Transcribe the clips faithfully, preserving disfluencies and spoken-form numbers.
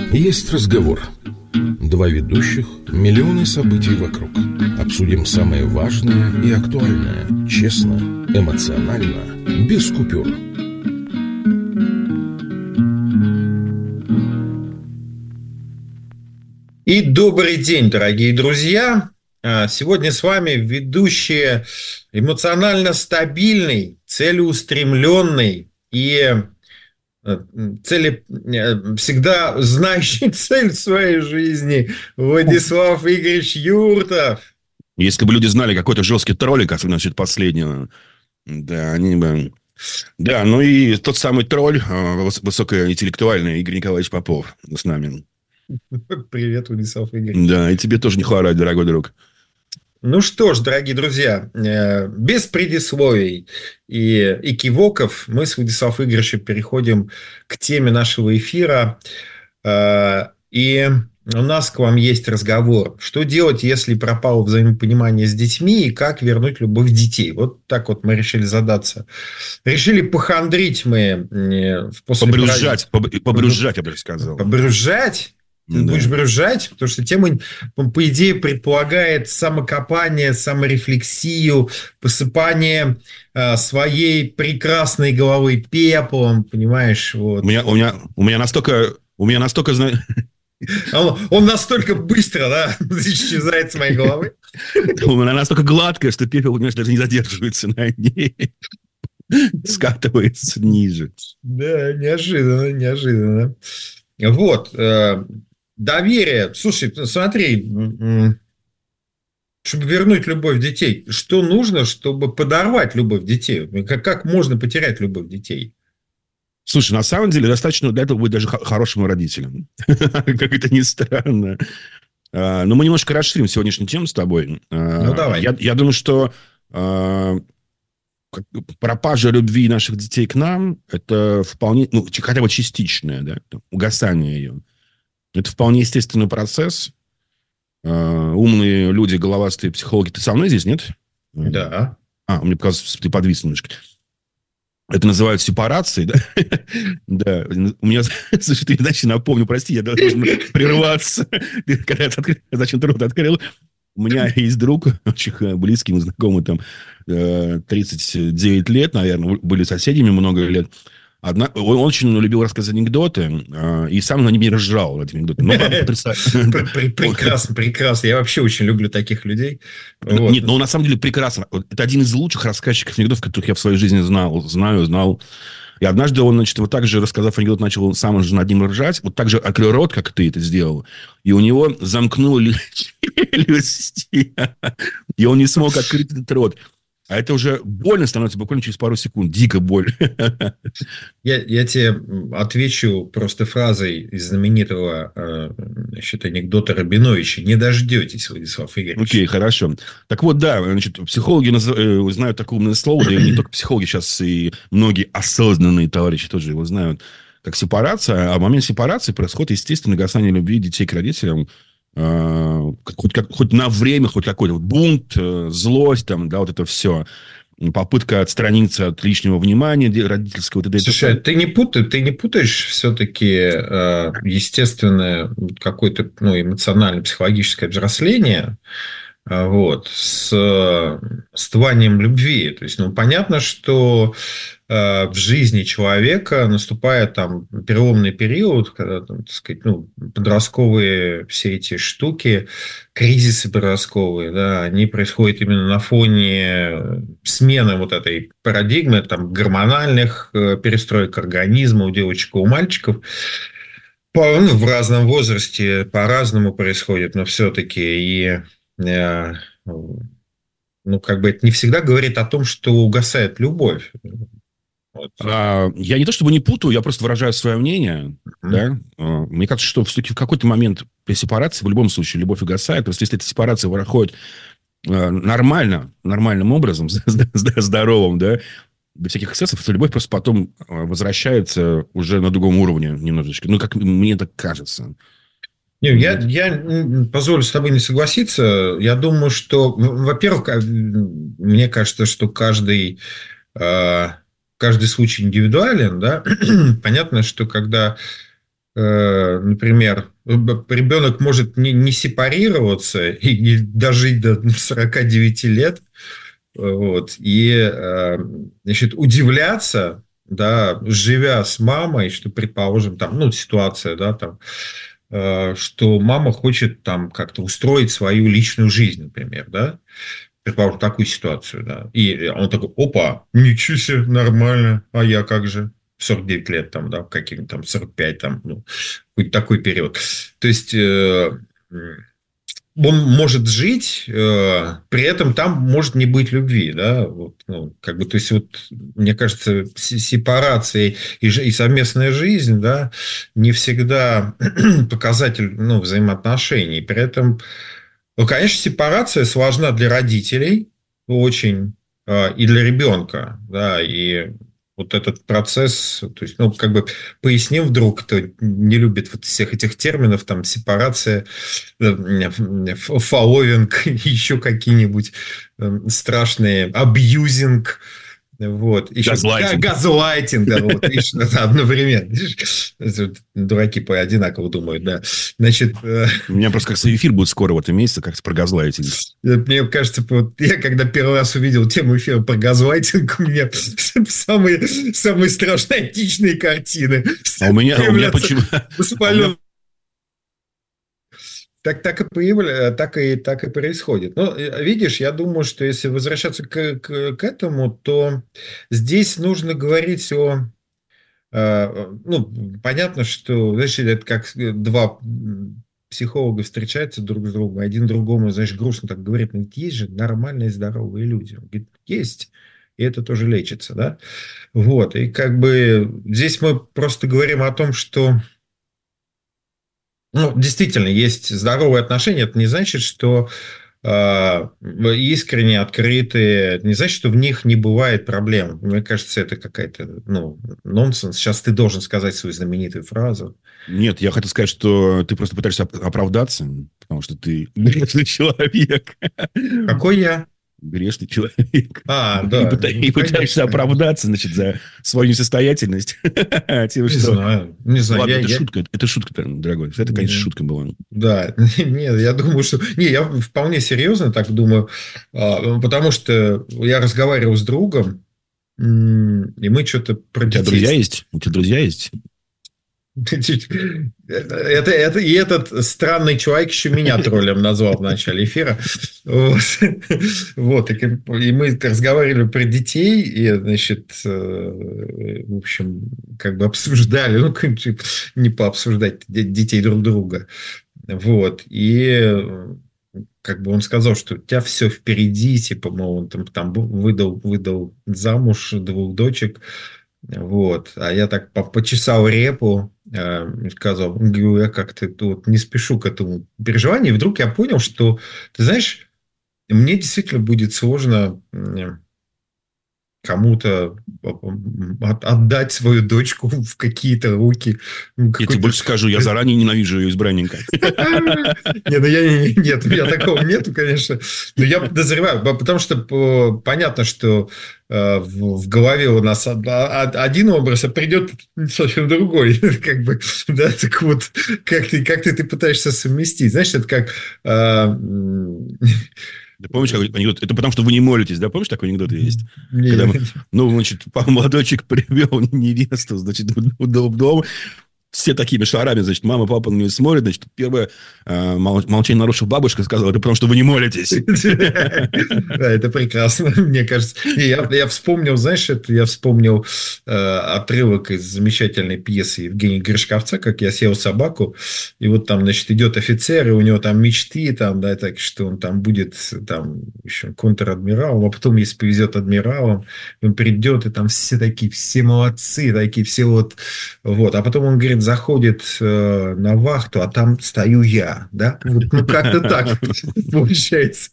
Есть разговор. Два ведущих, миллионы событий вокруг. Обсудим самое важное и актуальное. Честно, эмоционально, без купюр. И добрый день, дорогие друзья. Сегодня с вами ведущие эмоционально стабильный, целеустремленный и цели, всегда знающий цель в своей жизни Владислав Игоревич Юртов. Если бы люди знали какой-то жесткий троллик, особенно насчет последнего, да, они бы... Да, ну и тот самый тролль, высокоинтеллектуальный Игорь Николаевич Попов с нами. Привет, Владислав Игоревич. Да, и тебе тоже не хворать, дорогой друг. Ну что ж, дорогие друзья, без предисловий и, и кивоков мы с Владиславом Игоревичем переходим к теме нашего эфира. И у нас к вам есть разговор. Что делать, если пропало взаимопонимание с детьми, и как вернуть любовь детей? Вот так вот мы решили задаться. Решили похандрить мы после Побрюзжать, праздника. Побрюзжать, я бы сказал. Побрюзжать? Ты да. будешь брюзжать, потому что тема, по идее, предполагает самокопание, саморефлексию, посыпание э, своей прекрасной головы пеплом, понимаешь? Вот. У меня, у меня, у меня настолько... У меня настолько... Он, он настолько быстро, да, исчезает с моей головы. У меня настолько гладкая, что пепел, понимаешь, даже не задерживается на ней. Скатывается ниже. Да, неожиданно, неожиданно. Вот. Доверие. Слушай, смотри, чтобы вернуть любовь детей, что нужно, чтобы подорвать любовь детей? Как, как можно потерять любовь детей? Слушай, на самом деле, достаточно для этого быть даже хорошим родителем. Как это ни странно. Но мы немножко расширим сегодняшнюю тему с тобой. Ну, давай. Я, я думаю, что пропажа любви наших детей к нам – это вполне, ну, хотя бы частичное, да, угасание ее. Это вполне естественный процесс. Uh, умные люди, головастые психологи. Ты со мной здесь, нет? Да. А, мне показалось, ты подвис немножко. Это называют сепарацией, да? Да. У меня, слушай, ты иначе напомню, прости, я должен прерваться. Когда я зачем-то рот открыл. У меня есть друг, очень близкий, мы знакомы там тридцать девять лет, наверное, были соседями много лет. Одна, он очень любил рассказывать анекдоты, э, и сам на них не ржал в эти анекдоты. Прекрасно, прекрасно. Я вообще очень люблю таких людей. Нет, но он на самом деле прекрасно. Это один из лучших рассказчиков анекдотов, которых я в своей жизни знал, знаю, знал. И однажды он, значит, вот так же, рассказав анекдот, начал сам же над ним ржать. Вот так же открыл рот, как ты это сделал. И у него замкнули челюсти. И он не смог открыть этот рот. А это уже больно становится буквально через пару секунд. Дико боль. Я, я тебе отвечу просто фразой из знаменитого значит, анекдота Рабиновича. Не дождетесь, Владислав Игоревич. Окей, okay, хорошо. Так вот, да, значит, психологи называют, знают такое умное слово, да и не только психологи, сейчас и многие осознанные товарищи тоже его знают, как сепарация. А в момент сепарации происходит, естественно, гасание любви детей к родителям. Хоть, как, хоть на время, хоть какой-то вот бунт, злость, там, да, вот это все. Попытка отстраниться от лишнего внимания родительского. Вот Слушай, это... ты не путаешь, ты не путаешь все-таки э, естественное какое-то ну, эмоционально-психологическое взросление э, вот, с остыванием любви. То есть, ну, понятно, что э, в жизни человека наступает там переломный период, когда, там, так сказать, ну, подростковые все эти штуки, кризисы подростковые, да, они происходят именно на фоне смены вот этой парадигмы, там, гормональных перестроек организма у девочек и у мальчиков. По, ну, в разном возрасте по-разному происходит, но все-таки и э, ну, как бы это не всегда говорит о том, что угасает любовь. Вот. А, я не то чтобы не путаю, я просто выражаю свое мнение. Mm-hmm. Да? А, мне кажется, что все-таки в какой-то момент при сепарации в любом случае любовь угасает. Просто если эта сепарация проходит а, нормально, нормальным образом, здоровым, да, без всяких эксцессов, то любовь просто потом возвращается уже на другом уровне немножечко. Ну, как мне так кажется. Не, я, я позволю с тобой не согласиться. Я думаю, что, во-первых, мне кажется, что каждый... Каждый случай индивидуален, да. Понятно, что когда например, ребенок может не, не сепарироваться и, и дожить до сорока девяти лет, вот, и, значит, удивляться, да, живя с мамой, что, предположим, там, ну, ситуация, да, там, что мама хочет там как-то устроить свою личную жизнь, например, да, предположим, такую ситуацию, да, и он такой, опа, ничего себе, нормально, а я как же? сорок девять лет, там, да, каким-то там сорок пять, там, ну, какой-то такой период. То есть, э, он может жить, э, при этом там может не быть любви, да, вот, ну, как бы, то есть, вот, мне кажется, сепарация и, и совместная жизнь, да, не всегда показатель, ну, взаимоотношений. При этом, ну, конечно, сепарация сложна для родителей очень, э, и для ребенка, да, и вот этот процесс, то есть, ну, как бы поясним вдруг, кто не любит вот всех этих терминов, там, сепарация, фолловинг, еще какие-нибудь страшные, абьюзинг, вот. Еще газлайтинг. Газлайтинг, да, вот, видишь, одновременно. Дураки по одинаково думают, да. Значит... У меня просто как эфир будет скоро в этом месяце, как про газлайтинг. Мне кажется, вот я когда первый раз увидел тему эфира про газлайтинг, у меня самые, самые страшные античные картины. А у меня, у меня почему... Воспален... Так, так, и появля... так, и, так и происходит. Но, видишь, я думаю, что если возвращаться к, к, к этому, то здесь нужно говорить о... Ну, понятно, что, знаешь, это как два психолога встречаются друг с другом, один другому, знаешь, грустно так говорит, но есть же нормальные, здоровые люди. Он говорит, есть, и это тоже лечится, да? Вот, и как бы здесь мы просто говорим о том, что ну, действительно, есть здоровые отношения. Это не значит, что э, искренне открытые, это не значит, что в них не бывает проблем. Мне кажется, это какая-то ну, нонсенс. Сейчас ты должен сказать свою знаменитую фразу. Нет, я хотел сказать, что ты просто пытаешься оправдаться, потому что ты грешный человек. Какой я? Грешный человек. А, и, да. И, пыта... ну, и пытаешься оправдаться, значит, за свою несостоятельность. Не знаю. Не знаю. Ладно, это шутка. Это шутка, дорогой. Это, конечно, шутка была. Да. Нет, я думаю, что... Не, я вполне серьезно так думаю, потому что я разговаривал с другом, и мы что-то про детей... У тебя друзья есть? У тебя друзья есть? Это, это, и этот странный человек еще меня троллем назвал в начале эфира. Вот. Вот. И мы разговаривали про детей, и, значит, в общем, как бы обсуждали, ну, не пообсуждать детей друг друга. Вот. И как бы он сказал, что у тебя все впереди, типа, мол, он там, там выдал, выдал замуж двух дочек. Вот, а я так почесал репу, э, сказал, говорю, я как-то вот не спешу к этому переживанию, и вдруг я понял, что, ты знаешь, мне действительно будет сложно кому-то отдать свою дочку в какие-то руки. Я тебе больше скажу, я заранее ненавижу ее избранника. Нет, ну я, нет, у меня такого нету, конечно. Но я подозреваю, потому что понятно, что в голове у нас один образ, а придет совсем другой. Как бы, да, так вот, как ты, как ты, ты пытаешься совместить. Знаешь, это как... Ты помнишь, какой анекдот? Это потому, что вы не молитесь, да? Помнишь, такой анекдот есть? Нет. Когда, ну, значит, молодочек привел невесту, значит, в дом. Все такими шарами, значит, мама, папа на нее смотрят, значит, первое э, молчание нарушила бабушка, сказала, это потому, что вы не молитесь. Да, это прекрасно, мне кажется. Я вспомнил, знаешь, я вспомнил отрывок из замечательной пьесы Евгения Гришковца, «Как я съел собаку», и вот там, значит, идет офицер, и у него там мечты, там, да, так что он там будет, там, еще контр-адмиралом, а потом, если повезет адмиралом, он придет, и там все такие, все молодцы, такие, все вот, вот, а потом он говорит, заходит э, на вахту, а там стою я, да? Вот, ну, как-то так получается.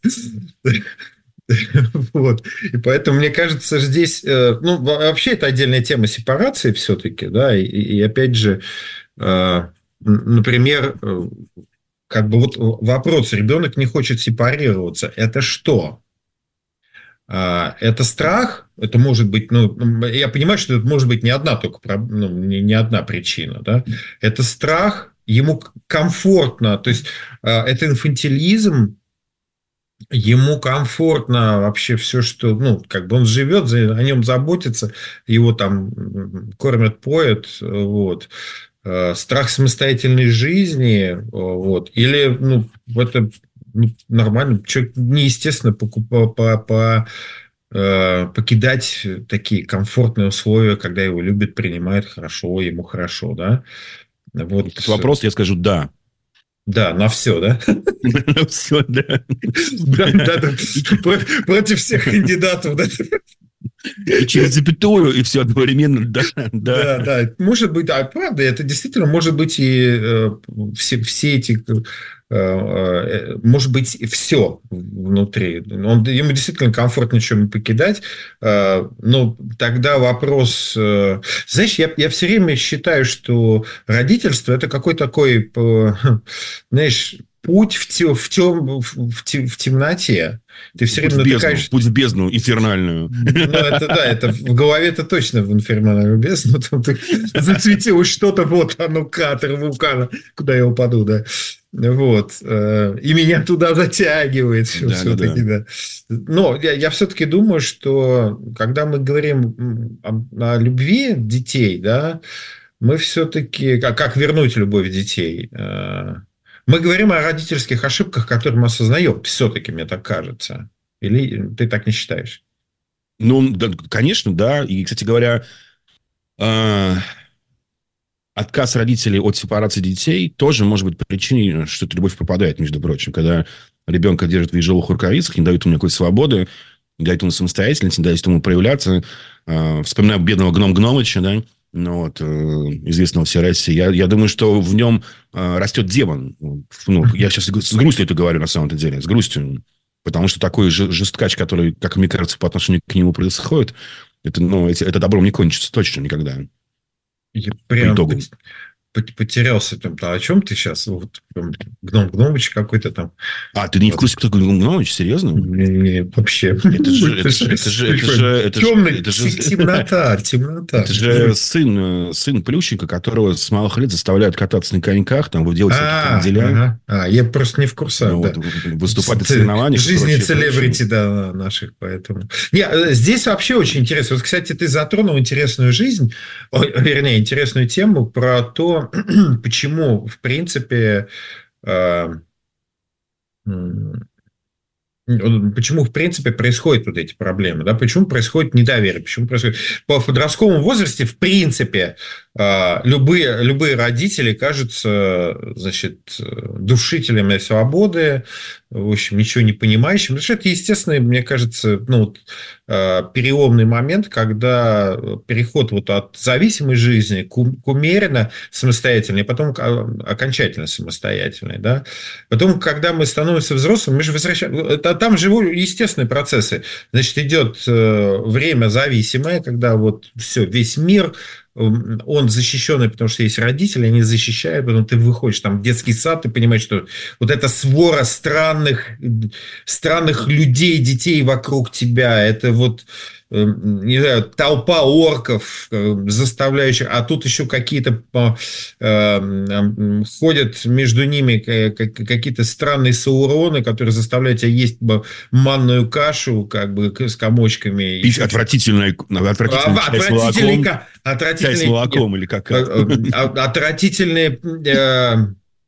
Вот. И поэтому, мне кажется, здесь... Э, ну, вообще, это отдельная тема сепарации все-таки, да, и, и опять же, э, например, э, как бы вот вопрос, ребенок не хочет сепарироваться, это что? Это страх, это может быть, ну, я понимаю, что это может быть не одна только, ну, не, не одна причина, да, это страх, ему комфортно, то есть это инфантилизм, ему комфортно вообще все, что, ну, как бы он живет, о нем заботится, его там кормят, поят, вот. Страх самостоятельной жизни, вот. Или, ну, это нормально, человек неестественно покупал по, по, по, покидать такие комфортные условия, когда его любят, принимают хорошо, ему хорошо, да. Вот. Этот вопрос я скажу «да». Да, на все, да? На все, да. Против всех кандидатов, да? И через запятую, и все одновременно, да, да. Да, да. Может быть, а правда, это действительно может быть и э, все, все эти, э, э, может быть, все внутри. Он, ему действительно комфортно чем покидать. Э, но тогда вопрос... Э, знаешь, я, я все время считаю, что родительство – это какой-то такой, э, знаешь... путь в, тем, в, тем, в, тем, в темноте. Ты все путь время в бездну, натыкаешься... Путь в бездну инфернальную. Ну, это да, это в голове-то точно в инфернальную бездну. Там ты засветилось что-то, вот оно, кратер вулкана, куда я упаду, да. Вот. И меня туда затягивает да, все-таки, да. да. Но я, я все-таки думаю, что когда мы говорим о, о любви детей, да, мы все-таки... Как, как вернуть любовь детей? Мы говорим о родительских ошибках, которые мы осознаем. Все-таки, мне так кажется. Или ты так не считаешь? Ну, да, конечно, да. И, кстати говоря, э, отказ родителей от сепарации детей тоже может быть причиной, что эта любовь пропадает, между прочим. Когда ребенка держат в ежовых рукавицах, не дают ему никакой свободы, не дают ему самостоятельности, не дают ему проявляться. Э, вспоминаю бедного Гном Гномыча, да, ну, вот, известного всей России. Я, я думаю, что в нем э, растет демон. Ну, я сейчас с грустью это говорю, на самом деле. С грустью. Потому что такой жесткач, который, как мне кажется, по отношению к нему происходит, это, ну, это добром не кончится точно никогда. Я прям потерялся там. А о чем ты сейчас? Вот, Гном Гномыч какой-то там. А, ты не в курсе, кто Гном Гномыч? Серьезно? Не, не, вообще. Это же... Это же... Это же... Это же... Темный, темнота, темнота. Это же сын, сын Плющенко, которого с малых лет заставляют кататься на коньках, там, делать всякие дела. А, я просто не в курсе. Выступать на соревнованиях. Жизни целебрити, да, наших, поэтому. Не, здесь вообще очень интересно. Вот, кстати, ты затронул интересную жизнь, вернее, интересную тему про то, почему, в принципе, э, почему, в принципе, происходят вот эти проблемы, да? Почему происходит недоверие, почему происходит... В подростковом возрасте, в принципе, э, любые, любые родители кажутся, значит, душителями свободы, в общем, ничего не понимающим. Потому что это, естественно, мне кажется, ну, переломный момент, когда переход вот от зависимой жизни к умеренно самостоятельной, и потом окончательно самостоятельной. Да? Потом, когда мы становимся взрослыми, мы же возвращаемся... Там же естественные процессы. Значит, идет время зависимое, когда вот все, весь мир... он защищенный, потому что есть родители, они защищают, потом ты выходишь там в детский сад, ты понимаешь, что вот эта свора странных, странных людей, детей вокруг тебя, это вот, не знаю, толпа орков, заставляющих, а тут еще какие-то э, ходят между ними какие-то странные сауроны, которые заставляют тебя есть манную кашу, как бы, с комочками. Пить отвратительный, отвратительный чай с молоком. Чай с молоком или как? Отвратительные... Э,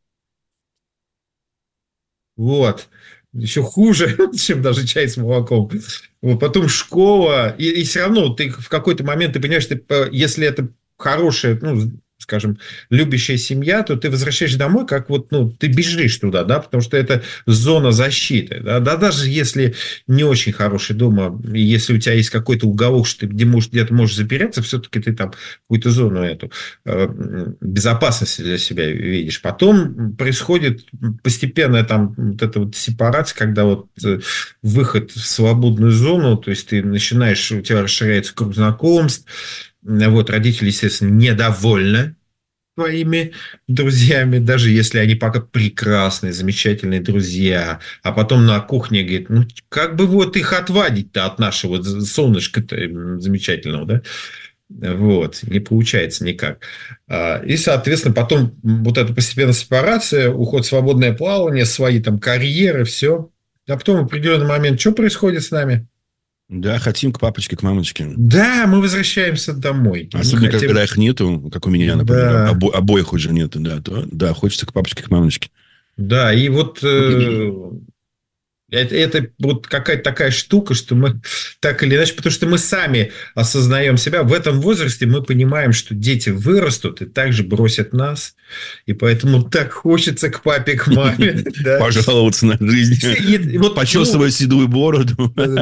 вот. Еще хуже, чем даже чай с молоком. Вот, потом школа. И, и все равно ты в какой-то момент ты понимаешь, что если это хорошая, ну, скажем, любящая семья, то ты возвращаешься домой, как вот, ну, ты бежишь туда, да, потому что это зона защиты, да, да, даже если не очень хороший дома, если у тебя есть какой-то уголок, что ты где можешь, где-то можешь запереться, все-таки ты там какую-то зону эту э, безопасности для себя видишь. Потом происходит постепенная там вот эта вот сепарация, когда вот э, выход в свободную зону, то есть ты начинаешь, у тебя расширяется круг знакомств. Вот, родители, естественно, недовольны твоими друзьями, даже если они пока прекрасные, замечательные друзья, а потом на кухне говорит, ну, как бы вот их отвадить-то от нашего солнышка-то замечательного, да? Вот, не получается никак. И, соответственно, потом вот эта постепенная сепарация, уход в свободное плавание, свои там карьеры, все. А потом в определенный момент что происходит с нами? Да, хотим к папочке, к мамочке. Да, мы возвращаемся домой. Особенно, хотим... когда их нету, как у меня, например, да. обо- обоих уже нету, да, то, да, хочется к папочке, к мамочке. Да, и вот... Э... Это, это вот какая-то такая штука, что мы так или иначе, потому что мы сами осознаем себя. В этом возрасте мы понимаем, что дети вырастут и также бросят нас. И поэтому так хочется к папе, к маме. Пожаловаться на жизнь. Почесывая седую бороду.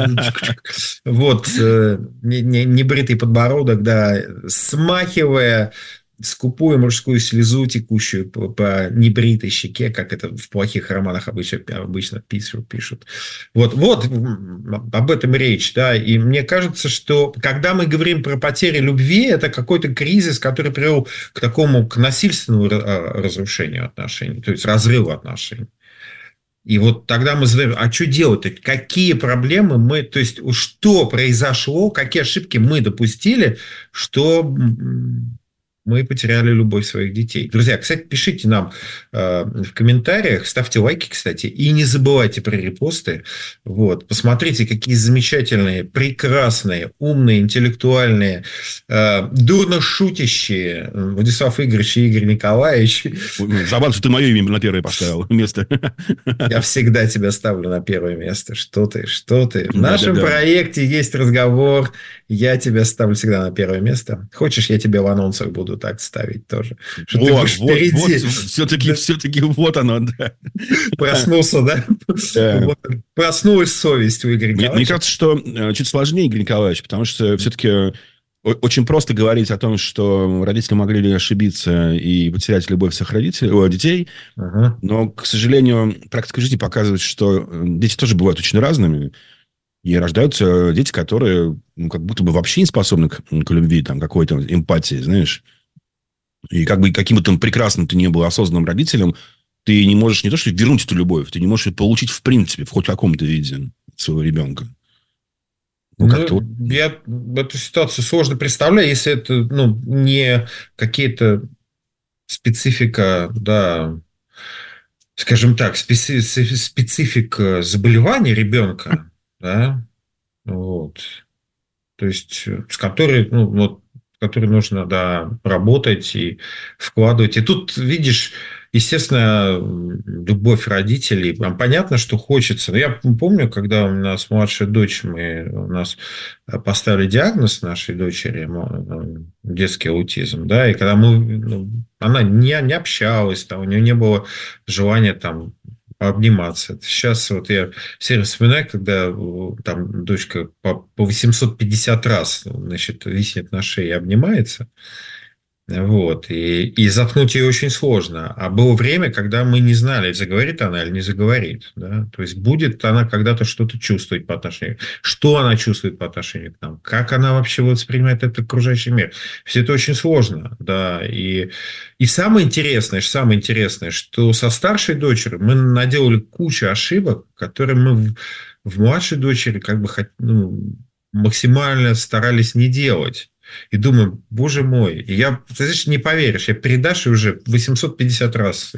Вот. Небритый подбородок, да. Смахивая скупую мужскую слезу, текущую по, по небритой щеке, как это в плохих романах обычно, обычно пишут, пишут. Вот, вот об этом речь, да, и мне кажется, что когда мы говорим про потери любви, это какой-то кризис, который привел к такому, к насильственному разрушению отношений, то есть разрыву отношений. И вот тогда мы задаем, а что делать-то? Какие проблемы мы, то есть что произошло, какие ошибки мы допустили, что... мы потеряли любовь своих детей. Друзья, кстати, пишите нам э, в комментариях, ставьте лайки, кстати, и не забывайте про репосты. Вот, посмотрите, какие замечательные, прекрасные, умные, интеллектуальные, э, дурно шутящие Владислав Игоревич и Игорь Николаевич. Забавно, что ты мое имя на первое поставил место. Я всегда тебя ставлю на первое место. Что ты, что ты. В да, нашем да, да. проекте есть разговор. Я тебя ставлю всегда на первое место. Хочешь, я тебе в анонсах буду так ставить тоже. Что вот, ты будешь вот, впереди. вот, все-таки, да. все-таки вот оно, да. Проснулся, да? да. Вот. Проснулась совесть у Игоря Николаевича. Мне, мне кажется, что чуть сложнее, Игорь Николаевич, потому что все-таки очень просто говорить о том, что родители могли ли ошибиться и потерять любовь своих родителей, о, детей, uh-huh. но, к сожалению, практика жизни показывает, что дети тоже бывают очень разными. И рождаются дети, которые ну, как будто бы вообще не способны к, к любви, там, какой-то эмпатии, знаешь. И как бы каким бы там прекрасным ты не был осознанным родителем, ты не можешь не то, что вернуть эту любовь, ты не можешь ее получить в принципе, в хоть каком-то виде своего ребенка. Ну, ну, я эту ситуацию сложно представляю, если это ну, не какие-то специфика, да, скажем так, специ- специфика заболевания ребенка, да, вот, то есть с которой, ну, вот, с которой нужно, да, работать и вкладывать. И тут, видишь, естественно, любовь родителей. Понятно, что хочется. Но я помню, когда у нас младшая дочь, мы, у нас поставили диагноз нашей дочери, детский аутизм, да, и когда мы, ну, она не, не общалась, там, у нее не было желания там обниматься. Сейчас вот я все вспоминаю, когда там дочка по, по восемьсот пятьдесят раз, значит, виснет на шее и обнимается. Вот. И, и заткнуть ее очень сложно. А было время, когда мы не знали, заговорит она или не заговорит. Да? То есть, будет она когда-то что-то чувствовать по отношению. Что она чувствует по отношению к нам. Как она вообще воспринимает этот окружающий мир. Все это очень сложно. Да? И, и самое интересное, самое интересное, что со старшей дочерью мы наделали кучу ошибок, которые мы в, в младшей дочери как бы ну, максимально старались не делать. И думаю, боже мой, и я, ты знаешь, не поверишь, я перед Дашей уже восемьсот пятьдесят раз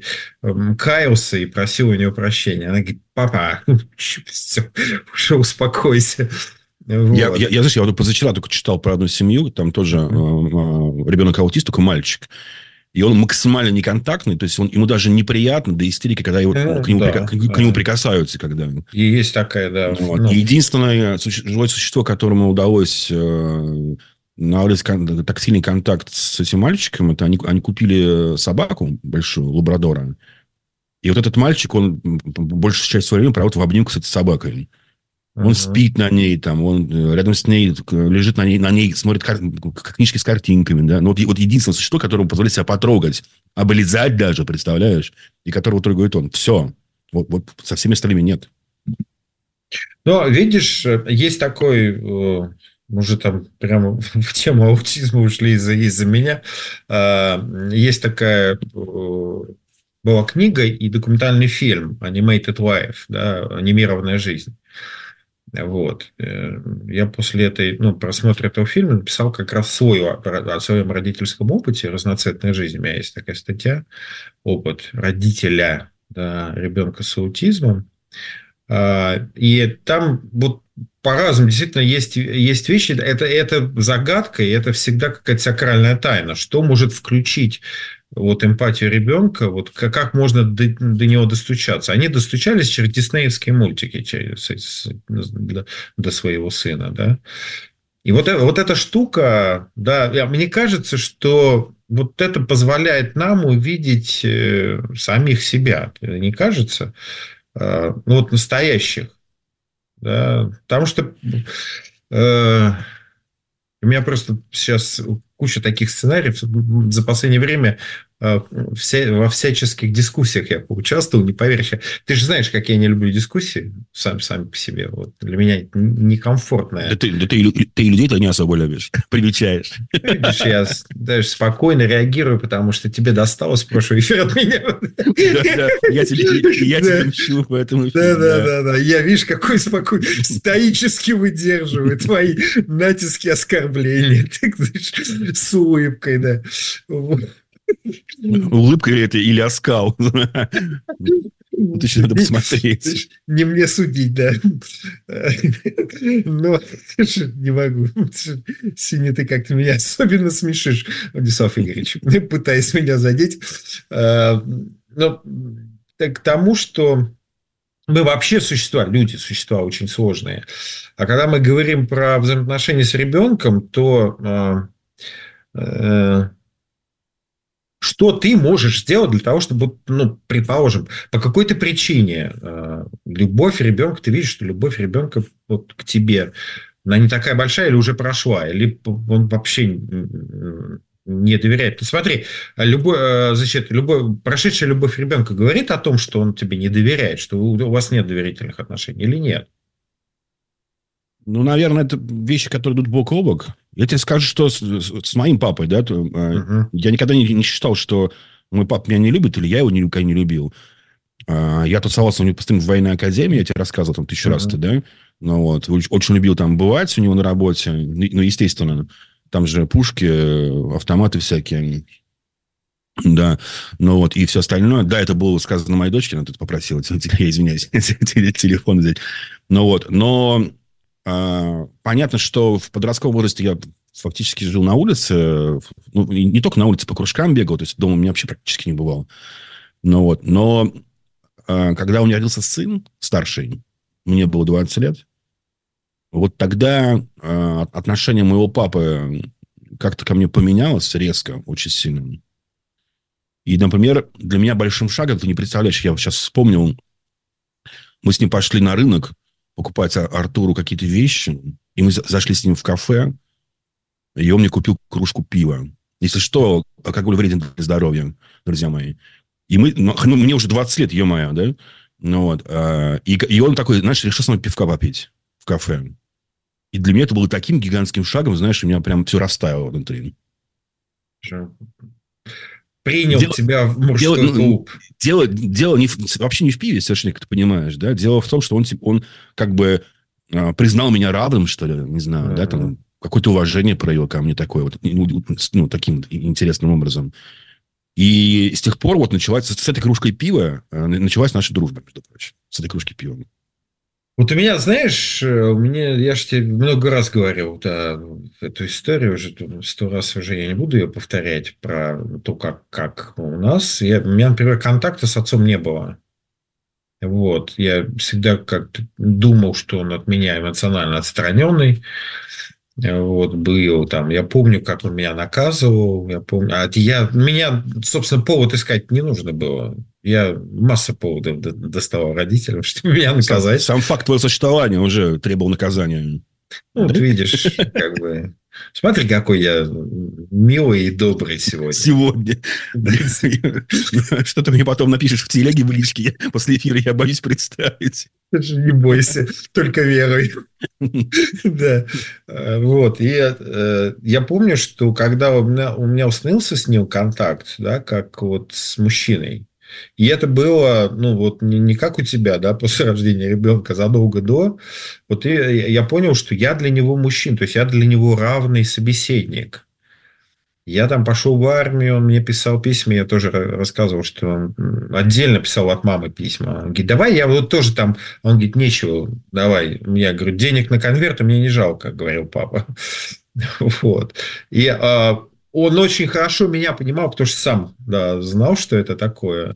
каялся и просил у нее прощения. Она говорит, папа, все, уже успокойся. Вот. Я, я, я, знаешь, я вот позавчера только читал про одну семью, там тоже mm-hmm. ребенок аутист, только мальчик. И он максимально неконтактный, то есть он, ему даже неприятно до истерики, когда его, э, к, нему, да, к, да. к нему прикасаются. Когда... И есть такая, да. Вот. Ну. И единственное живое существо, которому удалось э, наладить кон- тактильный контакт с этим мальчиком, это они, они купили собаку большую, лабрадора. И вот этот мальчик, он большую часть своего времени проводит в обнимку с этой собакой. Он uh-huh. спит на ней, там, он рядом с ней лежит на ней, на ней смотрит кар... книжки с картинками. Да? Но вот, вот единственное существо, которому позволяет себя потрогать, облизать даже, представляешь? И которого только говорит он. Все. Вот, вот со всеми остальными нет. Ну, видишь, есть такой уже там прямо в тему аутизма ушли из-за из-за меня. Есть такая... Была книга и документальный фильм «Animated Life», да, «Анимированная жизнь». Вот. Я после этой, ну, просмотра этого фильма написал как раз свой, о своем родительском опыте «Разноцветная жизнь». У меня есть такая статья «Опыт родителя, да, ребенка с аутизмом». И там вот по-разному действительно есть, есть вещи. Это, это загадка, и это всегда какая-то сакральная тайна. Что может включить вот эмпатию ребенка, вот как, как можно до, до него достучаться. Они достучались через диснеевские мультики через, для, для своего сына, да. И вот, вот эта штука, да, мне кажется, что вот это позволяет нам увидеть самих себя. Не кажется? Ну, вот настоящих. Да, потому что э, у меня просто сейчас куча таких сценариев. За последнее время э, вся, во всяческих дискуссиях я поучаствовал, не поверишь. Ты же знаешь, как я не люблю дискуссии сами, сами по себе. Вот, для меня это некомфортно. Да ты, да ты, ты людей-то не особо любишь, привечаешь. Видишь, я даже спокойно реагирую, потому что тебе досталось в прошлый эфир от меня. Да, я тебе мщу, поэтому... Да, да, да, да. Я, видишь, какой спокойный, стоически выдерживаю твои натиски оскорбления. С улыбкой, да. Улыбка это или оскал? Тут еще надо посмотреть. Не мне судить, да. Но не могу. Сегодня ты как-то меня особенно смешишь, Владислав Игоревич, пытаясь меня задеть. Но к тому, что мы вообще существа, люди, существа очень сложные. А когда мы говорим про взаимоотношения с ребенком, то что ты можешь сделать для того, чтобы, ну, предположим, по какой-то причине любовь ребенка, ты видишь, что любовь ребенка вот к тебе, она не такая большая или уже прошла, или он вообще не доверяет. Ты смотри, любой, значит, любой, прошедшая любовь ребенка говорит о том, что он тебе не доверяет, что у вас нет доверительных отношений или нет? Ну, наверное, это вещи, которые идут бок о бок. Я тебе скажу, что с, с моим папой, да, то, uh-huh. я никогда не, не считал, что мой папа меня не любит, или я его никогда не любил. Я тусовался у него постоянно в военной академии, я тебе рассказывал там тысячу uh-huh. раз, да. Ну, вот, очень любил там бывать у него на работе. Ну, естественно, там же пушки, автоматы всякие. Да, ну вот, и все остальное. Да, это было сказано моей дочке, она тут попросила, я извиняюсь, телефон взять. Ну вот, но... Понятно, что в подростковом возрасте я фактически жил на улице. Ну, не только на улице, по кружкам бегал. То есть, дома у меня вообще практически не бывало. Ну, вот. Но когда у меня родился сын старший, мне было двадцать лет, вот тогда отношение моего папы как-то ко мне поменялось резко, очень сильно. И, например, для меня большим шагом, ты не представляешь, я сейчас вспомнил, мы с ним пошли на рынок покупать Артуру какие-то вещи, и мы зашли с ним в кафе, и он мне купил кружку пива. Если что, алкоголь вреден для здоровья, друзья мои. И мы, ну, мне уже двадцать лет, ё-моё, да? Ну, вот, и, и он такой, знаешь, решил со мной пивка попить в кафе. И для меня это было таким гигантским шагом, знаешь, у меня прям все растаяло внутри. Принял дело, тебя в мужской дело, клуб. Дело, дело не в, вообще не в пиве, совершенно, как ты понимаешь, да. Дело в том, что он, он как бы а, признал меня равным, что ли, не знаю, uh-huh. да, там какое-то уважение проявил ко мне такое вот, ну, таким интересным образом. И с тех пор вот началась, с этой кружкой пива началась наша дружба, между прочим, с этой кружкой пива. Вот у меня, знаешь, у меня, я же тебе много раз говорил, да, эту историю уже сто раз уже я не буду ее повторять про то, как, как у нас. Я, у меня, например, контакта с отцом не было. Вот. Я всегда как-то думал, что он от меня эмоционально отстраненный. Вот, был там. Я помню, как он меня наказывал. Я помню. А я, меня, собственно, повод искать не нужно было. Я масса поводов доставал родителям, чтобы меня наказать. Сам, сам факт твоего существования уже требовал наказания. Ну, вот видишь, как бы... Смотри, какой я милый и добрый сегодня. Сегодня. Что ты мне потом напишешь в телеге, в личке после эфира, я боюсь представить. Не бойся, только веруй. Да. Вот. И я помню, что когда у меня, у меня установился с ним контакт, да, как вот с мужчиной, и это было, ну, вот не, не как у тебя, да, после рождения ребенка, задолго до. Вот и я понял, что я для него мужчина, то есть я для него равный собеседник. Я там пошел в армию, он мне писал письма, я тоже рассказывал, что он отдельно писал от мамы письма. Он говорит, давай я вот тоже там... Он говорит, нечего, давай. Я говорю, денег на конверт мне не жалко, говорил папа. Вот. И а, он очень хорошо меня понимал, потому что сам, да, знал, что это такое.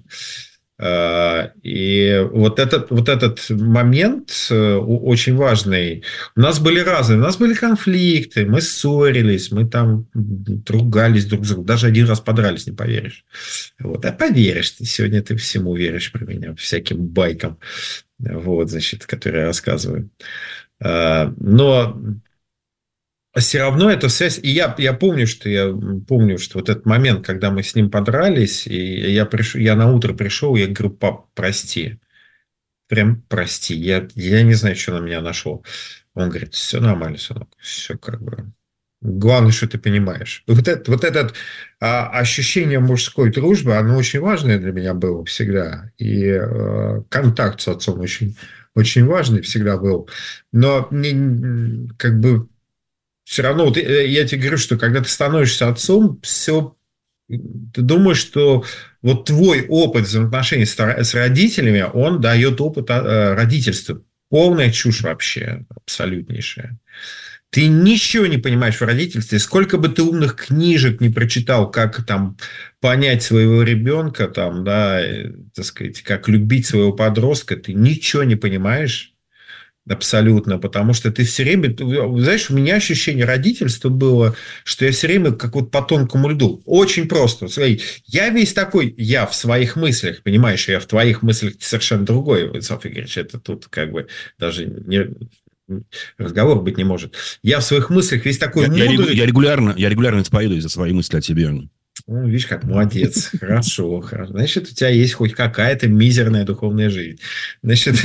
И вот этот, вот этот момент очень важный. У нас были разные, у нас были конфликты, мы ссорились, мы там ругались друг с другом, даже один раз подрались, не поверишь. Вот. А поверишь, ты сегодня ты всему веришь про меня, всяким байкам, вот, значит, которые я рассказываю. Но все равно эта связь... И я, я помню, что я помню, что вот этот момент, когда мы с ним подрались, и я, приш... я на утро пришел, я говорю, пап, прости. Прям прости. Я, я не знаю, что на меня нашел. Он говорит, все нормально, сынок. Все как бы... Главное, что ты понимаешь. Вот это вот это а, ощущение мужской дружбы, оно очень важное для меня было всегда. И а, контакт с отцом очень, очень важный всегда был. Но не, как бы... Все равно, вот я тебе говорю, что когда ты становишься отцом, все, ты думаешь, что вот твой опыт взаимоотношений с, с родителями, он дает опыт родительства. Полная чушь вообще, абсолютнейшая. Ты ничего не понимаешь в родительстве. Сколько бы ты умных книжек не прочитал, как там понять своего ребенка, там, да, так сказать, как любить своего подростка, ты ничего не понимаешь. Абсолютно, потому что ты все время... Знаешь, у меня ощущение родительства было, что я все время как вот по тонкому льду. Очень просто. Смотри, я весь такой, я в своих мыслях, понимаешь, я в твоих мыслях совершенно другой, Владислав Игоревич, это тут как бы даже не... разговор быть не может. Я в своих мыслях весь такой я, мудрый... Я регулярно, я регулярно исповедуюсь за свои мысли о тебе. Ну, видишь, как молодец. Хорошо, хорошо. Значит, у тебя есть хоть какая-то мизерная духовная жизнь. Значит...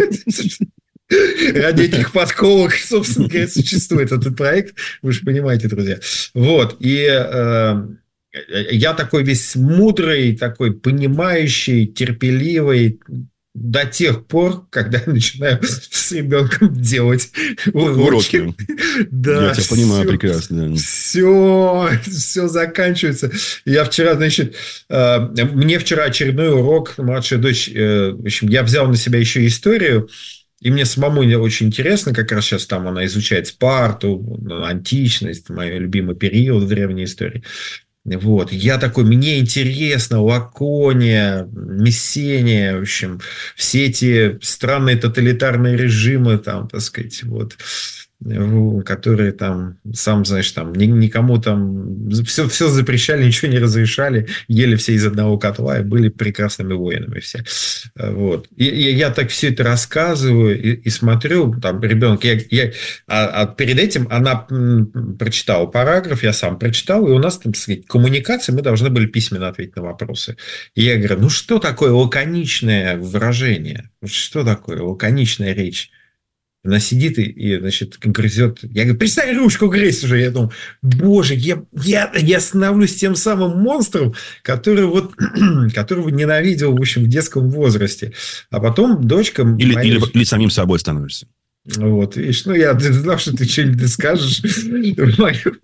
Ради этих подколок, собственно говоря, существует этот проект. Вы же понимаете, друзья. Вот. И э, я такой весь мудрый, такой понимающий, терпеливый до тех пор, когда я начинаю с ребенком делать уроки. уроки. Да, я тебя все, понимаю прекрасно. Все, все заканчивается. Я вчера, значит, э, мне вчера очередной урок, младшая дочь, э, в общем, я взял на себя еще историю. И мне самому очень интересно, как раз сейчас там она изучает Спарту, античность, мой любимый период в древней истории. Вот. Я такой, мне интересно, Лакония, Мессения, в общем, все эти странные тоталитарные режимы, там, так сказать, вот, которые там, сам знаешь, там, никому там все, все запрещали, ничего не разрешали, ели все из одного котла и были прекрасными воинами все. Вот. И, и я так все это рассказываю и, и смотрю, там, ребенок, я, я, а, а перед этим она м, прочитала параграф, я сам прочитал, и у нас, там, так сказать, коммуникация, мы должны были письменно ответить на вопросы. И я говорю, ну, что такое лаконичное выражение? Что такое лаконичная речь? Она сидит и, и, значит, грызет. Я говорю, перестань ручку грызть уже. Я думаю, боже, я, я, я становлюсь тем самым монстром, который вот, которого ненавидел, в общем, в детском возрасте. А потом дочка... Или, моя... или, или самим собой становишься. Вот, видишь, ну, я знал, что ты что-нибудь скажешь в мою,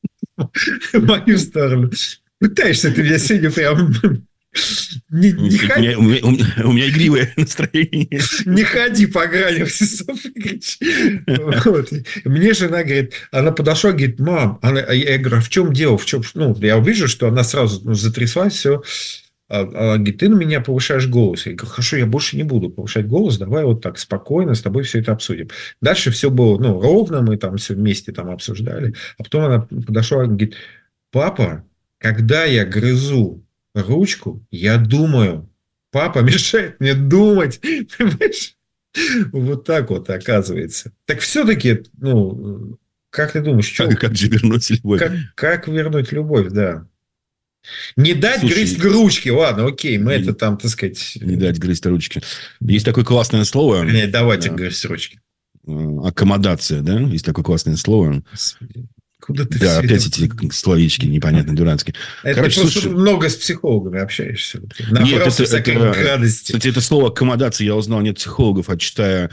в мою сторону. Пытаешься ты меня сегодня прям... Не, не у, меня, у, меня, у, меня, у меня игривое настроение. Не ходи по граням, Вячеслав Игоревич. Вот. Мне жена говорит, она подошла, говорит, мам, она, я говорю, а в чем дело? В чем? Ну, я увижу, что она сразу ну, затряслась, все. Она говорит, ты на меня повышаешь голос. Я говорю, хорошо, я больше не буду повышать голос, давай вот так спокойно с тобой все это обсудим. Дальше все было ну, ровно, мы там все вместе там обсуждали. А потом она подошла и говорит, папа, когда я грызу ручку, я думаю, папа мешает мне думать, понимаешь? Вот так вот оказывается. Так все-таки, ну, как ты думаешь, что... Как, как же вернуть любовь? Как, как вернуть любовь, да. Не дать Слушай, грызть ручки, ладно, окей, мы не, это там, так сказать... Не дать грызть ручки. Есть такое классное слово. Не давайте да, грызть ручки. Аккомодация, да? Есть такое классное слово. Господи. Куда ты да, все опять это... эти словечки непонятные, дурацкие. Это Короче, ты просто слушай... много с психологами общаешься. Нет, это, это, кстати, это слово аккомодация я узнал не от психологов, а читая,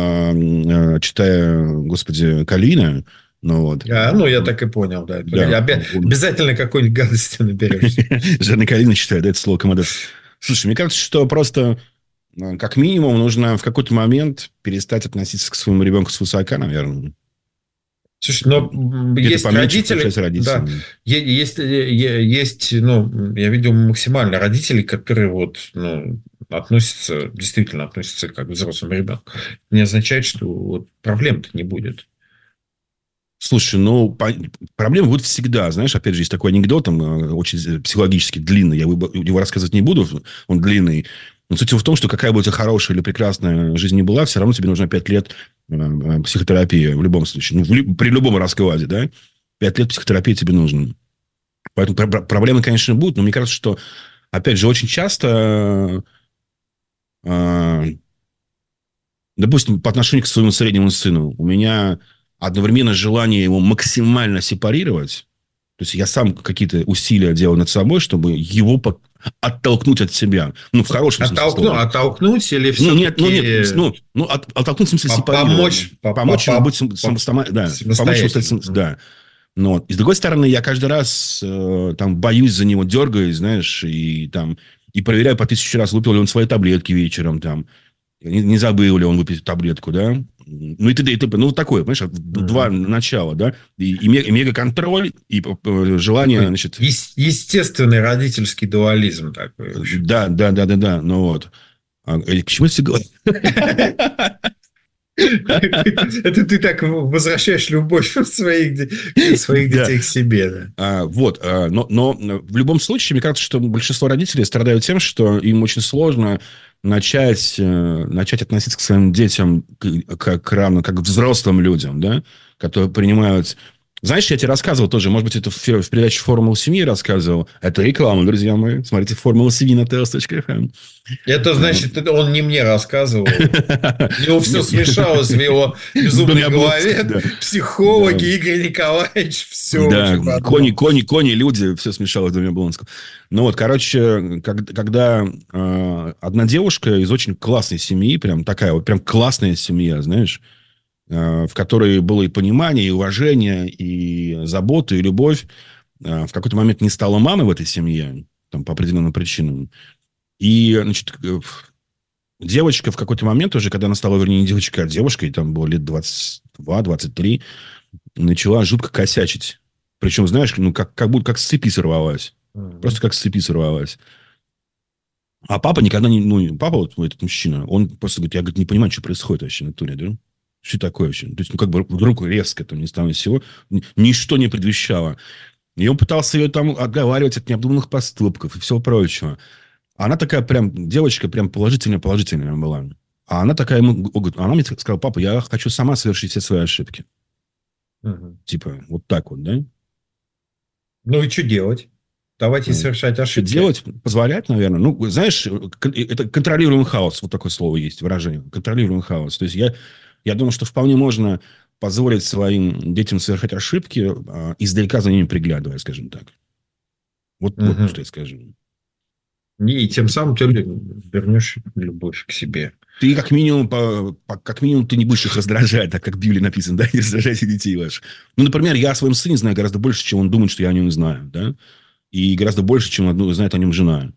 э, читая, господи, Кальвина. Ну, вот. А, ну, я так и понял, да. да Обязательно какой-нибудь гадости наберешься. Жирный Кальвина читает, да, это слово аккомодация. Слушай, мне кажется, что просто как минимум нужно в какой-то момент перестать относиться к своему ребенку свысока, наверное. Слушай, но есть родители, да, есть, есть, ну, я видел максимально родителей, которые вот, ну, относятся, действительно относятся как к взрослому ребенку. Не означает, что вот проблем-то не будет. Слушай, ну, проблемы будут всегда. Знаешь, опять же, есть такой анекдот, там, очень психологически длинный. Я его рассказывать не буду, он длинный. Но суть в том, что какая бы у тебя хорошая или прекрасная жизнь ни была, все равно тебе нужно пять лет психотерапии в любом случае. Ну, в, при любом раскладе, да? Пять лет психотерапии тебе нужно. Поэтому проблемы, конечно, будут. Но мне кажется, что, опять же, очень часто... Э, допустим, по отношению к своему среднему сыну, у меня одновременно желание его максимально сепарировать. То есть, я сам какие-то усилия делаю над собой, чтобы его оттолкнуть от себя. Ну, в хорошем Оттолкну, смысле слова. Оттолкнуть или все-таки... Ну, нет, ну, нет, ну, ну от, оттолкнуть в смысле сепарировать. Помочь. Помочь ему быть самостоятельным. Да, помочь ему стать... Да. Но вот. И с другой стороны, я каждый раз э, там боюсь за него, дергаюсь, знаешь, и там... И проверяю по тысяче раз, выпил ли он свои таблетки вечером, там... Не, не забыл ли он выпить таблетку, да? Ну, и т.д. и т.п. Ну, вот такое, понимаешь, mm-hmm. два начала, да? И, и мега-контроль, и желание, такой значит... Естественный родительский дуализм такой. Да, да, да, да, да. Ну, вот. А, к чему все говорят? Это ты так возвращаешь любовь своих, своих детей да. к себе. Да. А, вот. А, но, но в любом случае, мне кажется, что большинство родителей страдают тем, что им очень сложно начать, начать относиться к своим детям как равно, как к взрослым людям, да, которые принимают... Знаешь, я тебе рассказывал тоже, может быть, это в, в передаче «Формула семьи» рассказывал. Это реклама, друзья мои. Смотрите «Формула семьи» на тэ эл эс точка эф эм. Это значит, это он не мне рассказывал. У него все смешалось в его безумной голове. Психологи, Игорь Николаевич, все. Да, кони, кони, кони, люди, все смешалось в доме Облонского. Ну вот, короче, когда одна девушка из очень классной семьи, прям такая вот, прям классная семья, знаешь, в которой было и понимание, и уважение, и забота, и любовь, в какой-то момент не стала мамой в этой семье, там, по определенным причинам. И, значит, девочка в какой-то момент уже, когда она стала, вернее, не девочкой, а девушкой, там было лет двадцать два двадцать три, начала жутко косячить. Причем, знаешь, ну, как, как будто как с цепи сорвалась. Mm-hmm. Просто как с цепи сорвалась. А папа никогда не... Ну, папа, вот этот мужчина, он просто говорит, я говорит, не понимаю, что происходит вообще на туре, да? Что такое вообще? То есть, ну, как бы вдруг резко, там, ни с того ни с сего, ничто не предвещало. И он пытался ее там отговаривать от необдуманных поступков и всего прочего. А она такая прям, девочка прям положительная-положительная была. А она такая ему, она мне сказала, папа, я хочу сама совершить все свои ошибки. Угу. Типа, вот так вот, да? Ну, и что делать? Давайте ну, совершать ошибки. Что делать? Позволять, наверное. Ну, знаешь, это контролируемый хаос. Вот такое слово есть, выражение. Контролируемый хаос. То есть, я... Я думаю, что вполне можно позволить своим детям совершать ошибки, а, издалека за ними приглядывая, скажем так. Вот, угу. вот что я скажу. И тем самым ты вернешь любовь к себе. Ты как минимум, по, по, как минимум ты не будешь их раздражать, так как в Библии написано, да, не раздражайте детей ваших. Ну, например, я о своем сыне знаю гораздо больше, чем он думает, что я о нем знаю, да, и гораздо больше, чем знает о нем жена.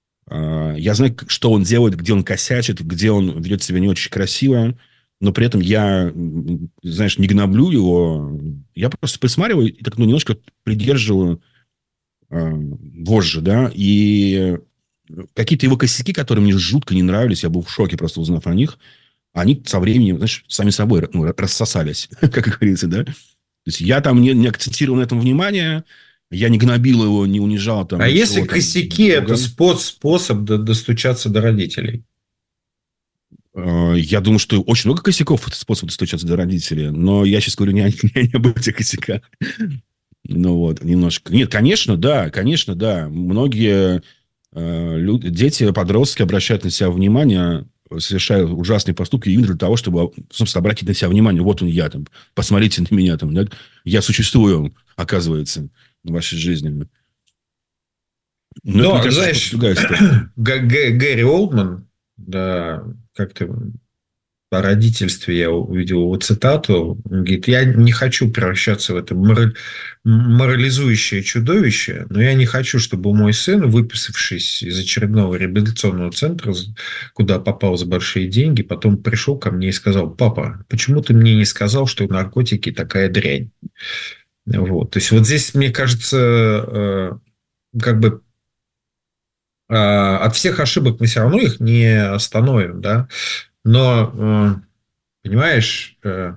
Я знаю, что он делает, где он косячит, где он ведет себя не очень красиво. Но при этом я, знаешь, не гноблю его. Я просто присматриваю и так, ну, немножко придерживаю э, вожжи, да. И какие-то его косяки, которые мне жутко не нравились, я был в шоке просто узнав о них, они со временем, знаешь, сами собой ну, рассосались, как говорится, да. То есть, я там не, не акцентировал на этом внимание, я не гнобил его, не унижал. Там, а если косяки – это способ достучаться до родителей? Я думаю, что очень много косяков способов достучаться до родителей, но я сейчас говорю не, не, не об этих косяках. Ну вот, немножко. Нет, конечно, да, конечно, да. Многие э, люди, дети, подростки обращают на себя внимание, совершают ужасные поступки именно для того, чтобы, собственно, обратить на себя внимание. Вот он я там, посмотрите на меня там, да? Я существую, оказывается, в вашей жизни. Но, Но это, мне кажется, знаешь, другая история. Гэри Олдман, да, как-то о родительстве я увидел его цитату. Он говорит, я не хочу превращаться в это мораль... морализующее чудовище, но я не хочу, чтобы мой сын, выписавшись из очередного реабилитационного центра, куда попал за большие деньги, потом пришел ко мне и сказал: папа, почему ты мне не сказал, что наркотики такая дрянь? Вот. То есть, вот здесь, мне кажется, как бы от всех ошибок мы все равно их не остановим, да? Но, понимаешь,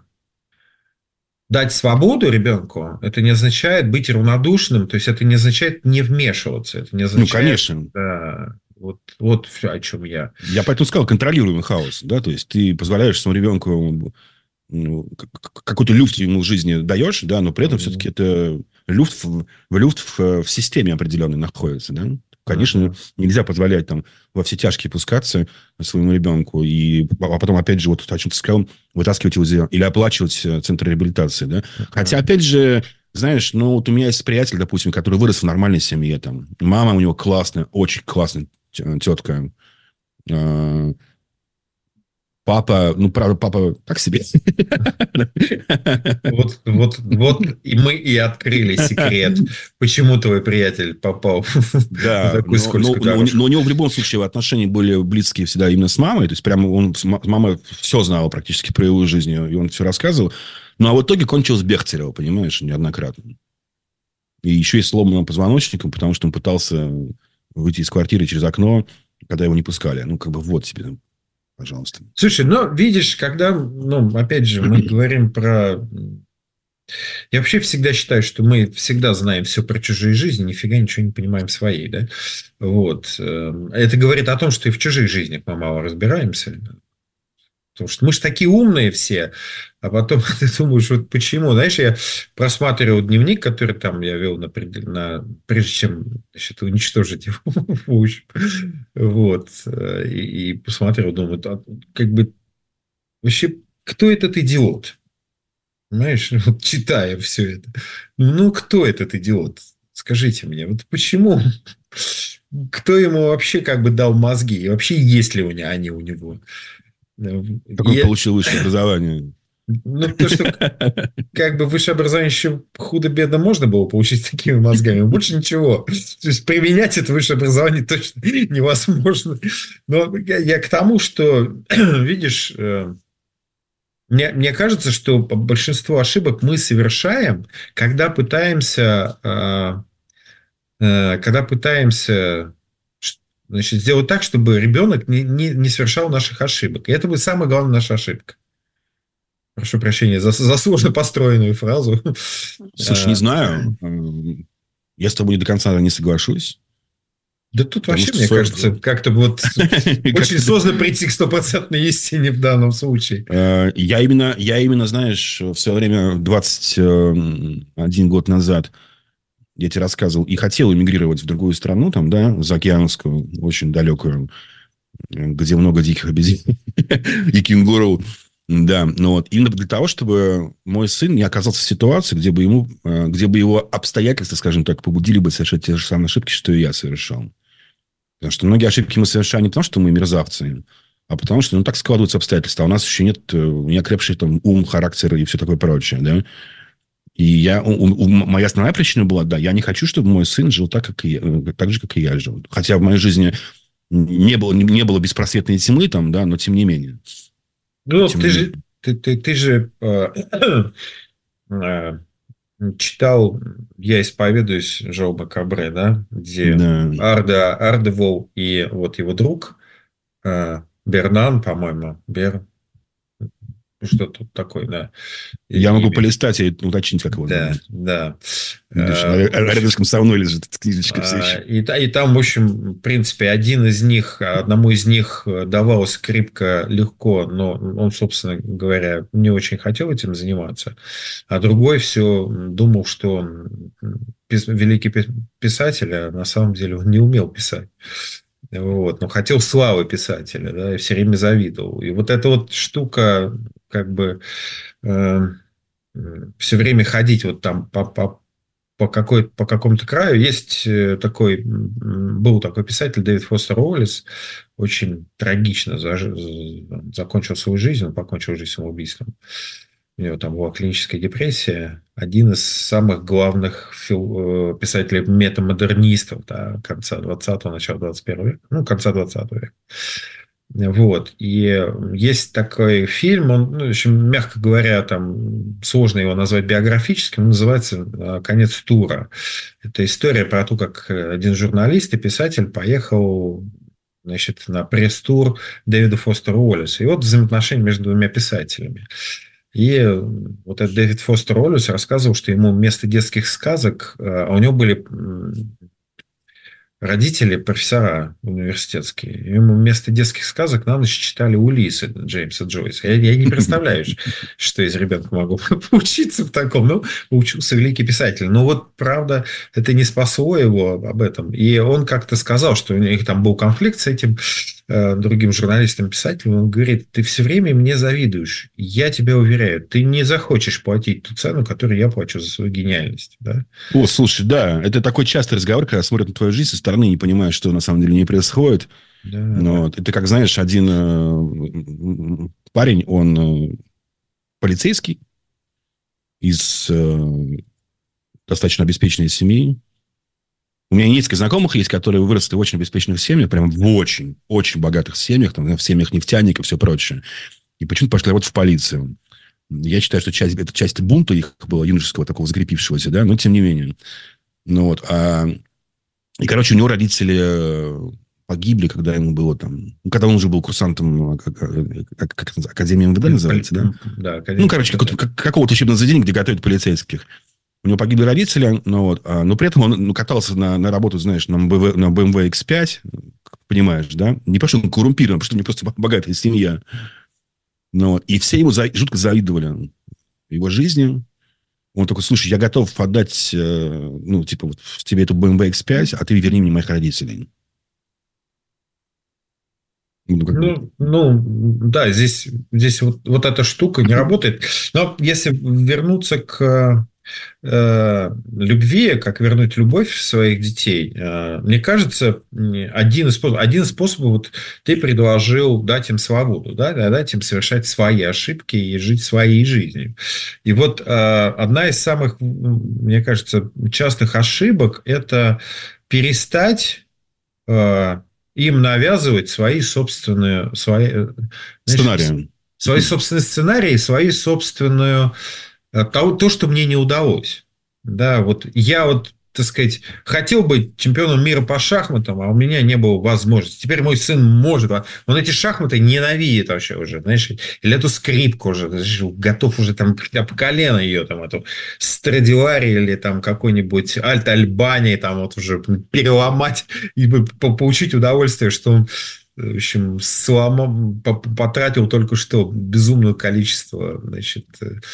дать свободу ребенку, это не означает быть равнодушным, то есть это не означает не вмешиваться, это не означает... Ну, конечно. Да, вот, вот все, о чем я. Я поэтому сказал контролируемый хаос, да, то есть ты позволяешь своему ребенку, ну, какой-то люфт ему в жизни даешь, да, но при этом mm-hmm. все-таки это люфт, в, люфт в, в системе определенной находится, да. Конечно, uh-huh. нельзя позволять там во все тяжкие пускаться своему ребенку. И, а потом, опять же, вот о чем ты сказал, вытаскивать его или оплачивать центр реабилитации. Да? Uh-huh. Хотя, опять же, знаешь, ну, вот у меня есть приятель, допустим, который вырос в нормальной семье. Там. Мама у него классная, очень классная тетка. Папа, ну, правда, папа так себе. Вот, вот, вот и мы и открыли секрет, почему твой приятель попал да, в такую но, скользкую но, дорожку. Но, но у него в любом случае отношения были близкие всегда именно с мамой. То есть, прямо он, мама все знала практически про его жизнь, и он все рассказывал. Ну, а в итоге кончилось Бехтерева, понимаешь, неоднократно. И еще и сломанным позвоночником, потому что он пытался выйти из квартиры через окно, когда его не пускали. Ну, как бы вот тебе... Пожалуйста. Слушай, ну, видишь, когда, ну, опять же, мы говорим про... Я вообще всегда считаю, что мы всегда знаем все про чужие жизни, нифига ничего не понимаем своей, да? Вот. Это говорит о том, что и в чужих жизнях мы мало разбираемся. Потому что мы же такие умные все, а потом ты думаешь, вот почему? Знаешь, я просматривал дневник, который там я вел, на, на, прежде чем, значит, уничтожить его. Вот. И, и посмотрел, думаю, как бы вообще, кто этот идиот? Понимаешь, вот читая все это. Ну, кто этот идиот? Скажите мне, вот почему? Кто ему вообще как бы дал мозги? И вообще есть ли у него, они у него? Как он получил высшее образование? Ну, то, что как бы высшее образование еще худо-бедно можно было получить с такими мозгами. Больше ничего. То есть, применять это высшее образование точно невозможно. Но я, я к тому, что, видишь, мне, мне кажется, что большинство ошибок мы совершаем, когда пытаемся, когда пытаемся... Значит, сделать так, чтобы ребенок не, не, не совершал наших ошибок. И это будет самая главная наша ошибка. Прошу прощения за, за сложно построенную фразу. Слушай, не знаю. Я с тобой не до конца не соглашусь. Да тут вообще, мне кажется, как-то вот очень сложно прийти к стопроцентной истине в данном случае. Я именно, я именно, знаешь, в свое время, двадцать один год назад, я тебе рассказывал, и хотел эмигрировать в другую страну, там, да, заокеанскую, очень далекую, где много диких обезьян и кенгуру. Да, но вот именно для того, чтобы мой сын не оказался в ситуации, где бы, ему, где бы его обстоятельства, скажем так, побудили бы совершать те же самые ошибки, что и я совершал. Потому что многие ошибки мы совершаем не потому, что мы мерзавцы, а потому что, ну, так складываются обстоятельства. А у нас еще нет неокрепший там ум, характер и все такое прочее, да. И я, у, у, моя основная причина была, да, я не хочу, чтобы мой сын жил так, как и я, так же, как и я жил. Хотя в моей жизни не было, не, не было беспросветной тьмы, там, да, но тем не менее. Ну, тем ты, не же, менее. Ты, ты, ты же э, э, читал «Я исповедуюсь» Жоба Кабре, да, где да. Арда, Ардевол и вот его друг э, Бернан, по-моему, Бер... что-то такое, да. Я могу полистать и уточнить, как его да, зовут. Да, да. Рядышком со мной лежит эта книжечка все еще. И, и там, в общем, в принципе, один из них, одному из них давалась скрипка легко, но он, собственно говоря, не очень хотел этим заниматься. А другой все думал, что он великий писатель, а на самом деле он не умел писать. Вот, но хотел славы писателя, да, и все время завидовал. И вот эта вот штука, как бы э, все время ходить вот там по, по, по, какой, по какому-то краю. Есть такой, был такой писатель Дэвид Фостер Уоллес, очень трагично заж... закончил свою жизнь, он покончил жизнь самоубийством. У него там была клиническая депрессия. Один из самых главных фил... писателей метамодернистов, да, конца двадцатого, начала двадцать первого века. Ну, конца двадцатого века. Вот. И есть такой фильм, он, ну, в общем, мягко говоря, там сложно его назвать биографическим, он называется «Конец тура». Это история про то, как один журналист и писатель поехал, значит, на пресс-тур Дэвида Фостера Уоллеса. И вот взаимоотношения между двумя писателями. И вот этот Дэвид Фостер Уоллес рассказывал, что ему вместо детских сказок, а у него были родители профессора университетские. Ему вместо детских сказок на ночь читали «Улиссы» Джеймса Джойса. Я, я не представляю, что из ребенка могу поучиться в таком. Ну, учился великий писатель. Но вот, правда, это не спасло его об этом. И он как-то сказал, что у них там был конфликт с этим э, другим журналистом-писателем. Он говорит: ты все время мне завидуешь. Я тебя уверяю, ты не захочешь платить ту цену, которую я плачу за свою гениальность. Да? О, слушай, да, это такой частый разговор, когда смотрят на твою жизнь со стороны, не понимая, что на самом деле не происходит. Да, Но да. Это, как знаешь, один э, парень, он э, полицейский из э, достаточно обеспеченной семьи. У меня несколько знакомых есть, которые выросли в очень обеспеченных семьях, прям в очень, очень богатых семьях, там, в семьях нефтяников и все прочее. И почему-то пошли работать в полицию. Я считаю, что часть, это часть бунта их было, юношеского, такого закрепившегося, да, но тем не менее. Ну, вот, а... И, короче, у него родители погибли, когда ему было там... Ну, когда он уже был курсантом, как, как, как Академия МВД называется, да? Да, Академия. Ну, короче, как, как, какого-то учебного заведения, где готовят полицейских. У него погибли родители, ну, вот, а, но при этом он ну, катался на, на работу, знаешь, на бэ эм вэ икс пять, понимаешь, да? Не потому, что он коррумпирован, потому что у него просто богатая семья. Ну, вот, и все ему за, жутко завидовали его жизни. Он такой: слушай, я готов отдать, э, ну, типа, вот тебе эту бэ эм вэ икс пять, а ты верни мне моих родителей. Ну, ну, ну, да, здесь, здесь вот, вот эта штука не работает. Но если вернуться к э, любви, как вернуть любовь своих детей, э, мне кажется, один из способов, один из способов вот ты предложил дать им свободу, да, дать им совершать свои ошибки и жить своей жизнью. И вот э, одна из самых, мне кажется, частых ошибок – это перестать э, им навязывать свои собственные свои, сценарии. Свои собственные сценарии, свои собственную то, то, что мне не удалось. Да, вот я вот, так сказать, хотел быть чемпионом мира по шахматам, а у меня не было возможности. Теперь мой сын может. Он эти шахматы ненавидит вообще уже, знаешь, или эту скрипку уже, знаешь, готов уже там по колено ее, там, эту Страдивари или там какой-нибудь Альт-Альбани там вот уже переломать и получить удовольствие, что он, в общем, сломал, потратил только что безумное количество, значит,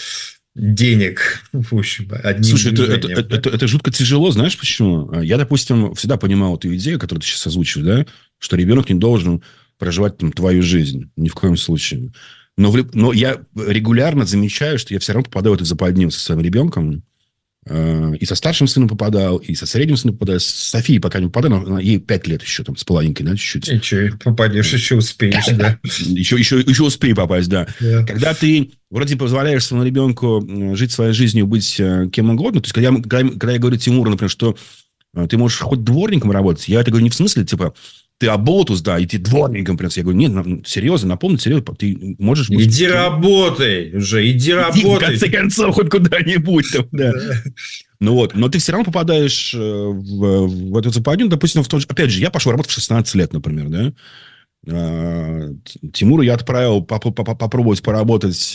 денег, в общем, одним Слушай, это, это, да? это, это жутко тяжело, знаешь почему? Я, допустим, всегда понимал эту идею, которую ты сейчас озвучил, да, что ребенок не должен проживать там твою жизнь, ни в коем случае. Но, в, но я регулярно замечаю, что я все равно попадаю в эту западню со своим ребенком. И со старшим сыном попадал, и со средним сыном попадал. С Софией пока не попадал, но ей пять лет еще, там, с половинкой, да, чуть-чуть. И что, попадешь, еще успеешь, да. Еще, еще, еще успей попасть, да. Yeah. Когда ты вроде позволяешь своему ребенку жить своей жизнью, быть кем угодно, то есть, когда я, когда, когда я говорю Тимуру, например, что ты можешь хоть дворником работать, я это говорю не в смысле, типа, ты оболтус, да, и ты дворником придется. Я говорю: нет, серьезно, напомни, серьезно, ты можешь... Быть, иди ты... работай уже, иди работай. Иди, в конце концов, хоть куда-нибудь там, да. Ну вот, но ты все равно попадаешь в, в эту западню, допустим, в том же... Опять же, я пошел работать в шестнадцать лет, например, да. Тимуру я отправил попробовать поработать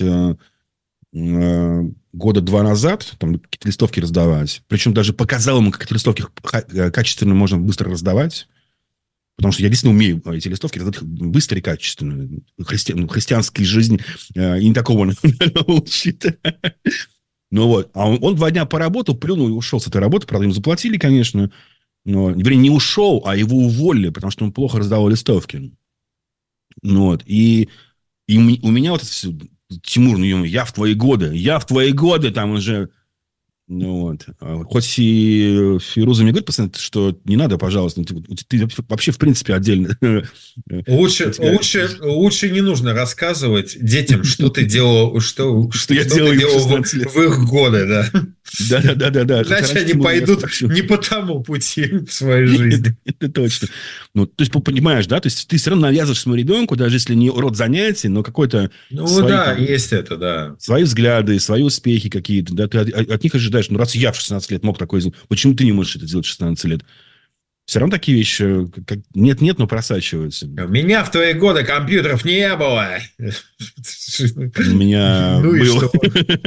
года два назад, там какие-то листовки раздавать. Причем даже показал ему, как эти листовки качественно можно быстро раздавать. Потому что я действительно умею эти листовки раздавать быстро и качественно. Христи... Христианской жизни и не такого научит. Ну вот. А он, он два дня поработал, плюнул и ушел с этой работы. Правда, ему заплатили, конечно. Но, вернее, не ушел, а его уволили, потому что он плохо раздавал листовки. Ну вот. И, и у меня вот это все... Тимур, ну, я в твои годы, я в твои годы там уже... Ну вот. Хоть и Фируза мне говорит постоянно, что не надо, пожалуйста, ты, ты вообще, в принципе, отдельно. Лучше, тебя... лучше, лучше не нужно рассказывать детям, что ты делал, что, что, что я что делал, ты делал в, в их годы, да. Да, да, да, да, да. Иначе они пойдут не по тому пути в своей жизни. Это точно. Ну, то есть, понимаешь, да, то есть ты все равно навязываешь своему ребенку, даже если не род занятий, но какой-то. Ну свои, да, там, есть это, да. Свои взгляды, свои успехи какие-то, да, ты от, от них ожидаешь. Ну, раз я в шестнадцать лет мог такое сделать, почему ты не можешь это делать в шестнадцать лет? Все равно такие вещи, как нет-нет, но просачиваются. У меня в твои годы компьютеров не было. У меня ну был. И что?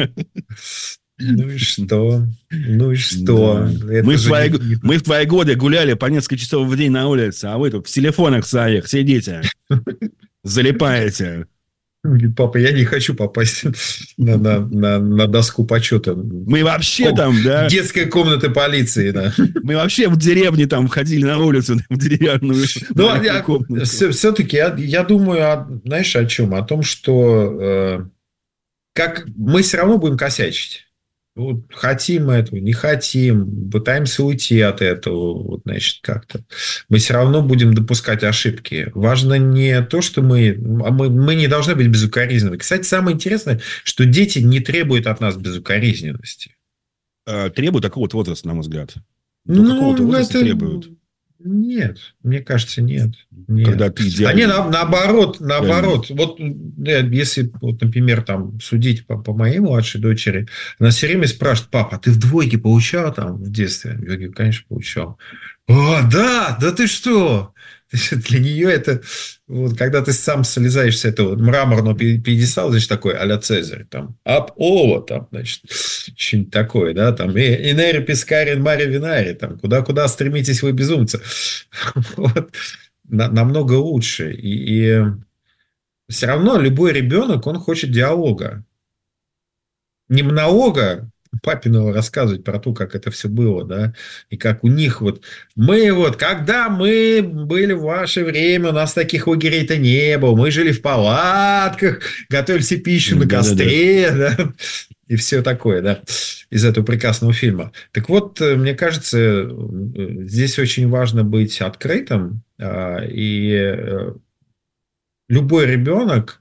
Ну и что? Ну и что? Да. Мы, в твои, не... мы в твои годы гуляли по несколько часов в день на улице, а вы тут в телефонах своих сидите, залипаете. Папа, я не хочу попасть на, на, на, на доску почета. Мы вообще Ком... там, да. Детская комната полиции, да. Мы вообще в деревне там ходили на улицу, в деревянную ну, я, комнату. Все, все-таки я, я думаю, знаешь, о чем? О том, что э, как мы все равно будем косячить. Вот, хотим мы этого, не хотим, пытаемся уйти от этого, вот, значит, как-то. Мы все равно будем допускать ошибки. Важно не то, что мы, мы... Мы не должны быть безукоризненными. Кстати, самое интересное, что дети не требуют от нас безукоризненности. А, требуют какого-то возраста, на мой взгляд. До ну, какого-то возраста это... требуют. Нет, мне кажется, нет. нет. Когда ты идеально... Они на, наоборот, наоборот. Вот если, вот, например, там судить по, по моей младшей дочери, она все время спрашивает: папа, а ты в двойке получал там в детстве? Я говорю, конечно, получал. О, да, да ты что? Для нее это, вот, когда ты сам слезаешь с этого мраморного пьедестала, значит, такой а-ля Цезарь, там, ап ово, там, значит, что-нибудь такое, да, там, инери пискарин мари винари, там, куда-куда стремитесь вы, безумцы. Вот. Намного лучше. И, и все равно любой ребенок, он хочет диалога. Не монолога папиного рассказывать про то, как это все было, да, и как у них вот, мы вот, когда мы были в ваше время, у нас таких лагерей-то не было, мы жили в палатках, готовили себе пищу на костре, да, да, и все такое, да, из этого прекрасного фильма. Так вот, мне кажется, здесь очень важно быть открытым, и любой ребенок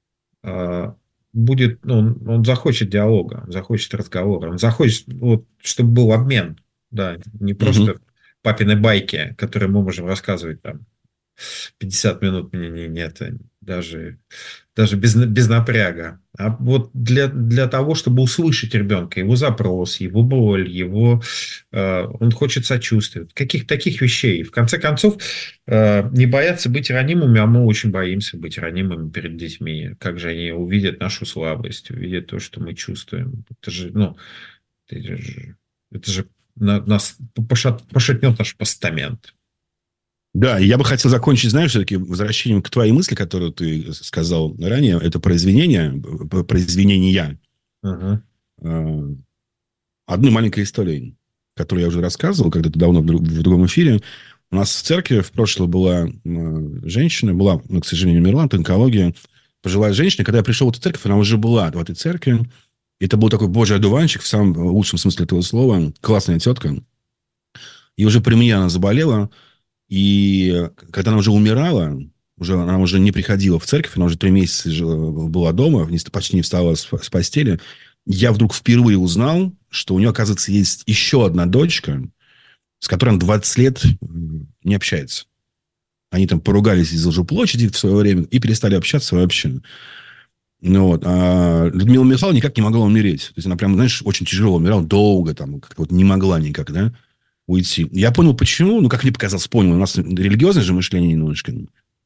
будет, ну, он захочет диалога, он захочет разговора, он захочет, вот, чтобы был обмен, да, не просто угу. папины байки, которые мы можем рассказывать там пятьдесят минут, не, не, нет, даже, даже без, без напряга, а вот для, для того, чтобы услышать ребенка, его запрос, его боль, его, э, он хочет сочувствия, каких таких вещей. В конце концов, э, не бояться быть ранимыми, а мы очень боимся быть ранимыми перед детьми. Как же они увидят нашу слабость, увидят то, что мы чувствуем. Это же, ну, это же, это же нас пошат, пошатнет наш постамент. Да, я бы хотел закончить, знаешь, все-таки возвращением к твоей мысли, которую ты сказал ранее. Это произведение, произведения. Uh-huh. Одной маленькой историей, которую я уже рассказывал когда-то давно в другом эфире. У нас в церкви в прошлом была женщина, была, но, к сожалению, умерла от онкологии, пожилая женщина. Когда я пришел в эту церковь, она уже была в этой церкви. Это был такой божий одуванчик, в самом лучшем смысле этого слова. Классная тетка. И уже при мне она заболела. И когда она уже умирала, уже, она уже не приходила в церковь, она уже три месяца жила, была дома, почти не встала с, с постели, я вдруг впервые узнал, что у нее, оказывается, есть еще одна дочка, с которой она двадцать лет не общается. Они там поругались из-за жилплощади в свое время и перестали общаться вообще. Ну, вот. А Людмила Михайловна никак не могла умереть. То есть, она прям, знаешь, очень тяжело умирала, долго там, как-то вот не могла никак, да, уйти. Я понял, почему. Ну, как мне показалось, понял. У нас религиозное же мышление немножко.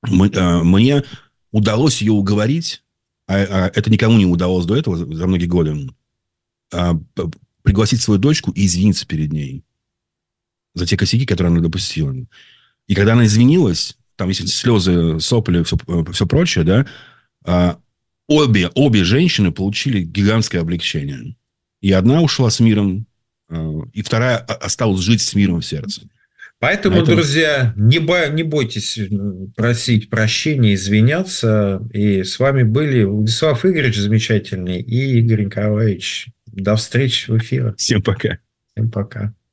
Мне удалось ее уговорить, а это никому не удалось до этого за многие годы, пригласить свою дочку и извиниться перед ней за те косяки, которые она допустила. И когда она извинилась, там, если слезы, сопли, все, все прочее, да, обе, обе женщины получили гигантское облегчение. И одна ушла с миром, и вторая осталась жить с миром в сердце. Поэтому, этом... друзья, не, бо... не бойтесь просить прощения, извиняться. И с вами были Владислав Игоревич замечательный и Игорь Николаевич. До встречи в эфире. Всем пока. Всем пока.